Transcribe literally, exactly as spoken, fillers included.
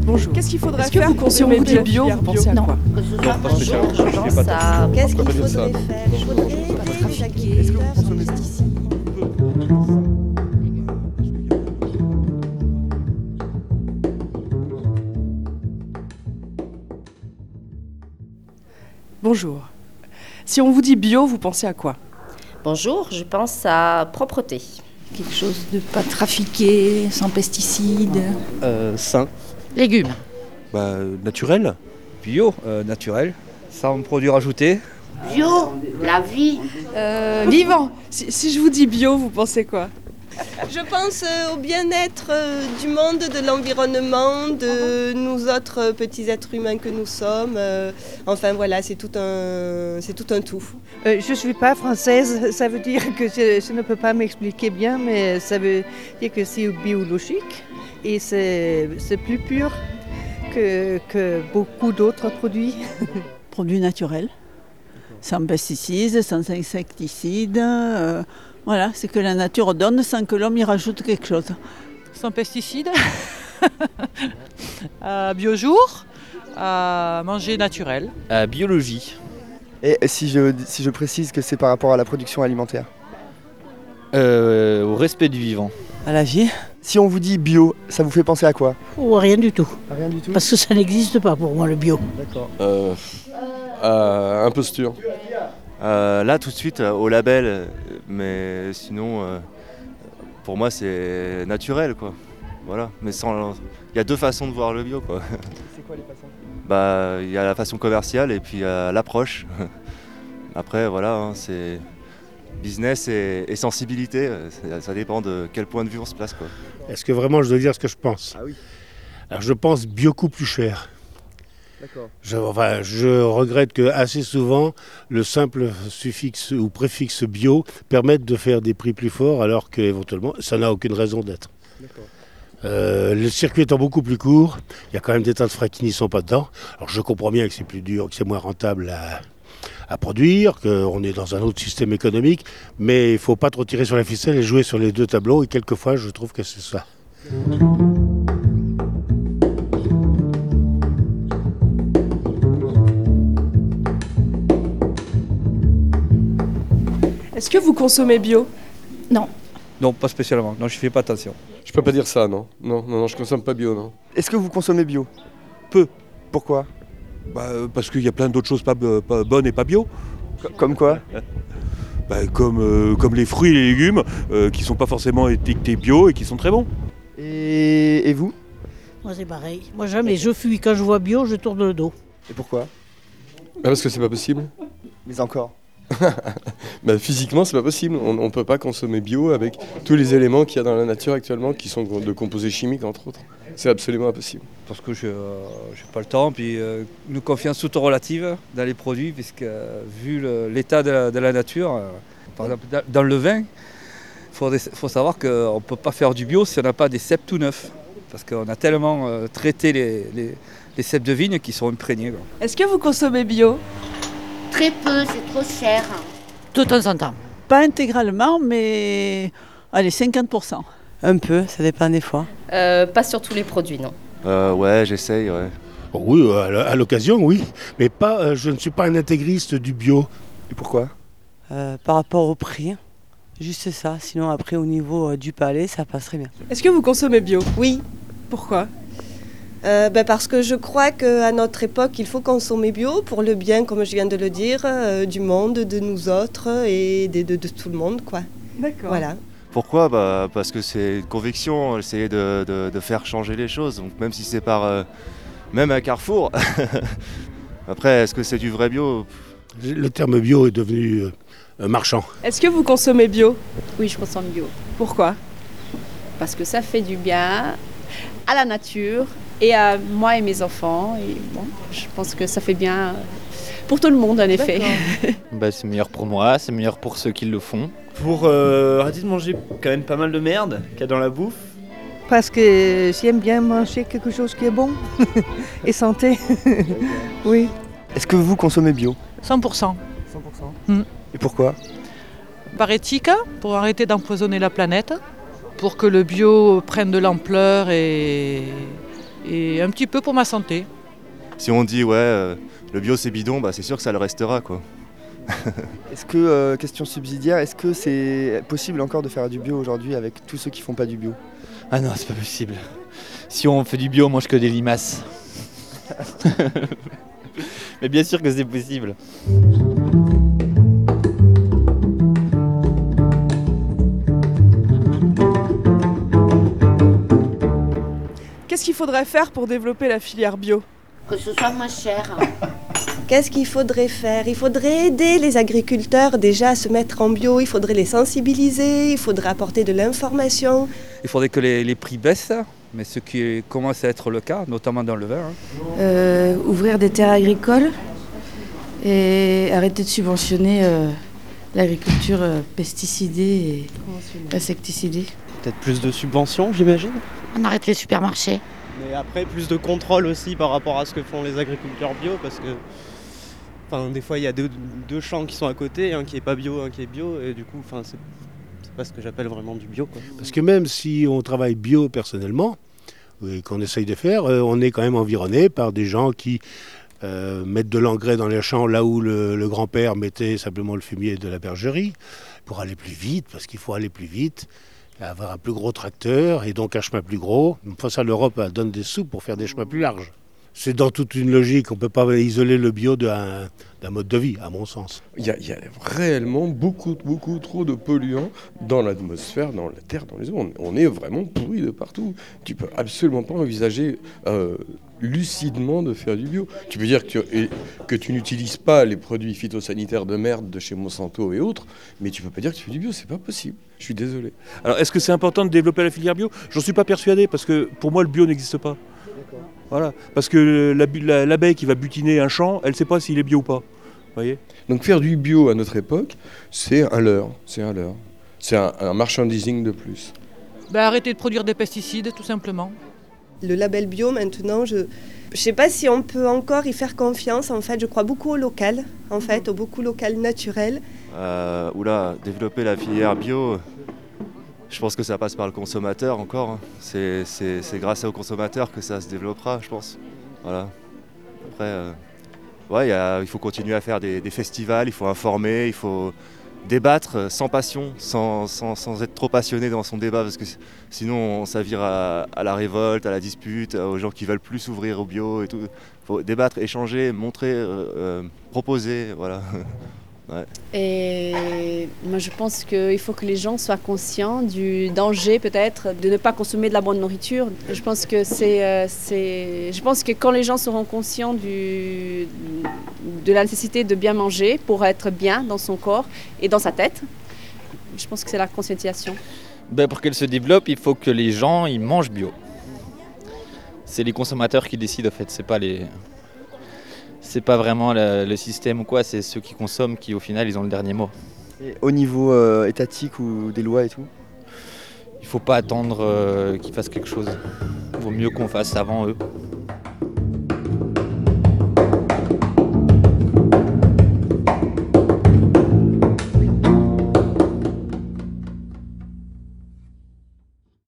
Bonjour. Qu'est-ce qu'il faudrait faire vous si on vous dit bio, vous pensez à Non. quoi? Non, pas spécialement. Je pense à... Qu'est-ce qu'il faudrait faire? Il faudrait trafiquer. Est-ce que vous consommez Bonjour. Si on vous dit bio, vous pensez à quoi? Bonjour, je pense à propreté. Quelque chose de pas trafiqué, sans pesticides. Euh, sain. Légumes. Bah, naturel. Bio, euh, naturel, sans produits rajoutés. Bio, la vie. Euh, vivant. Si, si je vous dis bio, vous pensez quoi? Je pense euh, au bien-être euh, du monde, de l'environnement, de nous autres euh, petits êtres humains que nous sommes. Euh, enfin voilà, c'est tout un, c'est tout un tout. Euh, je ne suis pas française, ça veut dire que je, je ne peux pas m'expliquer bien, mais ça veut dire que c'est biologique et c'est, c'est plus pur que, que beaucoup d'autres produits. Produits naturels, sans pesticides, sans insecticides. Euh, voilà, c'est que la nature donne sans que l'homme y rajoute quelque chose. Sans pesticides, à biojour, à manger naturel. À biologie. Et si je, si je précise que c'est par rapport à la production alimentaire? Euh, au respect du vivant. À la vie. Si on vous dit bio, ça vous fait penser à quoi? Ou rien du tout. Rien du tout? Parce que ça n'existe pas pour moi le bio. D'accord. Euh, euh, imposture. Euh, là tout de suite euh, au label, euh, mais sinon euh, pour moi c'est naturel quoi. Voilà, mais sans, il y a deux façons de voir le bio quoi. C'est quoi les façons? Bah il y a la façon commerciale et puis euh, l'approche. Après voilà, hein, c'est business et, et sensibilité, ça, ça dépend de quel point de vue on se place quoi. Est-ce que vraiment je dois dire ce que je pense? Ah oui. Alors je pense bio coût plus cher. D'accord. Je, enfin, je regrette que assez souvent le simple suffixe ou préfixe bio permette de faire des prix plus forts alors qu'éventuellement ça n'a aucune raison d'être. D'accord. Euh, le circuit étant beaucoup plus court, il y a quand même des tas de frais qui n'y sont pas dedans. Alors je comprends bien que c'est plus dur, que c'est moins rentable à, à produire, qu'on est dans un autre système économique, mais il ne faut pas trop tirer sur la ficelle et jouer sur les deux tableaux et quelquefois je trouve que c'est ça. Est-ce que vous consommez bio? Non. Non, pas spécialement. Non, je fais pas attention. Je peux pas dire ça, non. Non, non, non, je consomme pas bio, non. Est-ce que vous consommez bio? Peu. Pourquoi? Bah, euh, parce qu'il y a plein d'autres choses pas, euh, pas bonnes et pas bio. Comme quoi? Bah, comme, euh, comme les fruits et les légumes euh, qui sont pas forcément étiquetés bio et qui sont très bons. Et, et vous? Moi c'est pareil. Moi jamais, je fuis. Quand je vois bio, je tourne le dos. Et pourquoi? Bah, parce que c'est pas possible. Mais encore? Bah, physiquement, c'est pas possible. On ne peut pas consommer bio avec tous les éléments qu'il y a dans la nature actuellement qui sont de composés chimiques, entre autres. C'est absolument impossible. Parce que je n'ai pas le temps, puis euh, une confiance toute relative dans les produits, puisque euh, vu le, l'état de la, de la nature, euh, par exemple dans le vin, il faut savoir qu'on ne peut pas faire du bio si on n'a pas des cèpes tout neufs. Parce qu'on a tellement euh, traité les, les, les cèpes de vigne qui sont imprégnés. Quoi. Est-ce que vous consommez bio? Très peu, c'est trop cher. De temps en temps. Pas intégralement, mais allez, cinquante pour cent. Un peu, ça dépend des fois. Euh, pas sur tous les produits, non. Euh, ouais j'essaye ouais. Oh oui, à l'occasion, oui, mais pas. Euh, je ne suis pas un intégriste du bio. Et pourquoi? Euh, par rapport au prix, juste ça. Sinon après au niveau euh, du palais, ça passe très bien. Est-ce que vous consommez bio? Oui, Pourquoi? euh, ben parce que je crois qu'à notre époque, il faut consommer bio pour le bien, comme je viens de le dire, euh, du monde, de nous autres et de, de, de tout le monde, quoi. D'accord. Voilà. Pourquoi? Bah, parce que c'est une conviction, essayer de, de, de faire changer les choses, donc même si c'est par euh, même un Carrefour. Après, est-ce que c'est du vrai bio? Le terme bio est devenu euh, marchand. Est-ce que vous consommez bio? Oui, je consomme bio. Pourquoi? Parce que ça fait du bien à la nature et à moi et mes enfants. Et bon, je pense que ça fait bien pour tout le monde, en effet. Bah, c'est meilleur pour moi, c'est meilleur pour ceux qui le font. Pour euh, arrêter de manger quand même pas mal de merde qu'il y a dans la bouffe. Parce que j'aime bien manger quelque chose qui est bon et santé. Oui. Est-ce que vous consommez bio? cent pour cent. cent pour cent. Mm. Et pourquoi? Par éthique, pour arrêter d'empoisonner la planète, pour que le bio prenne de l'ampleur et, et un petit peu pour ma santé. Si on dit ouais, euh, le bio c'est bidon, bah, c'est sûr que ça le restera, quoi. Est-ce que, euh, question subsidiaire, est-ce que c'est possible encore de faire du bio aujourd'hui avec tous ceux qui font pas du bio? Ah non, c'est pas possible. Si on fait du bio, on mange que des limaces. Mais bien sûr que c'est possible. Qu'est-ce qu'il faudrait faire pour développer la filière bio? Que ce soit moins cher. Qu'est-ce qu'il faudrait faire? Il faudrait aider les agriculteurs déjà à se mettre en bio, il faudrait les sensibiliser, il faudrait apporter de l'information. Il faudrait que les, les prix baissent, mais ce qui commence à être le cas, notamment dans le vin. Hein. Euh, ouvrir des terres agricoles et arrêter de subventionner euh, l'agriculture euh, pesticidée et insecticidée. Peut-être plus de subventions, j'imagine. On arrête les supermarchés. Mais après, plus de contrôle aussi par rapport à ce que font les agriculteurs bio, parce que enfin, des fois, il y a deux, deux champs qui sont à côté, un qui n'est pas bio, un qui est bio, et du coup, enfin, c'est, c'est pas ce que j'appelle vraiment du bio, quoi. Parce que même si on travaille bio personnellement, et qu'on essaye de faire, euh, on est quand même environné par des gens qui euh, mettent de l'engrais dans les champs là où le, le grand-père mettait simplement le fumier de la bergerie, pour aller plus vite, parce qu'il faut aller plus vite, avoir un plus gros tracteur et donc un chemin plus gros. Enfin, ça, l'Europe donne des sous pour faire des chemins plus larges. C'est dans toute une logique, on ne peut pas isoler le bio d'un, d'un mode de vie, à mon sens. Il y a, il y a réellement beaucoup, beaucoup trop de polluants dans l'atmosphère, dans la terre, dans les eaux. On, on est vraiment pourri de partout. Tu peux absolument pas envisager euh, lucidement de faire du bio. Tu peux dire que tu, et, que tu n'utilises pas les produits phytosanitaires de merde de chez Monsanto et autres, mais tu peux pas dire que tu fais du bio, c'est pas possible. Je suis désolé. Alors, est-ce que c'est important de développer la filière bio? J'en suis pas persuadé, parce que pour moi, le bio n'existe pas. Voilà, parce que la, la, l'abeille qui va butiner un champ, elle ne sait pas s'il est bio ou pas. Voyez. Donc faire du bio à notre époque, c'est un leurre, c'est un leurre. C'est un, un marchandising de plus. Bah, arrêter de produire des pesticides, tout simplement. Le label bio, maintenant, je ne sais pas si on peut encore y faire confiance. En fait, je crois beaucoup au local, en fait, au beaucoup local naturel. Euh, oula, développer la filière bio, je pense que ça passe par le consommateur encore. Hein. C'est, c'est, c'est grâce au consommateur que ça se développera, je pense. Voilà. Après, euh, ouais, y a, il faut continuer à faire des, des festivals, il faut informer, il faut débattre sans passion, sans, sans, sans être trop passionné dans son débat, parce que sinon ça vire à, à la révolte, à la dispute, aux gens qui veulent plus s'ouvrir au bio et tout. Il faut débattre, échanger, montrer, euh, euh, proposer, voilà. Ouais. Et moi je pense qu'il faut que les gens soient conscients du danger peut-être de ne pas consommer de la bonne nourriture. Je pense que c'est, euh, c'est... Je pense que quand les gens seront conscients du... de la nécessité de bien manger pour être bien dans son corps et dans sa tête, je pense que c'est la conscientisation. Ben pour qu'elle se développe, il faut que les gens ils mangent bio. C'est les consommateurs qui décident en fait, c'est pas les... C'est pas vraiment le, le système ou quoi, c'est ceux qui consomment qui au final ils ont le dernier mot. Et au niveau euh, étatique ou des lois et tout? Il faut pas attendre euh, qu'ils fassent quelque chose. Il vaut mieux qu'on fasse avant eux.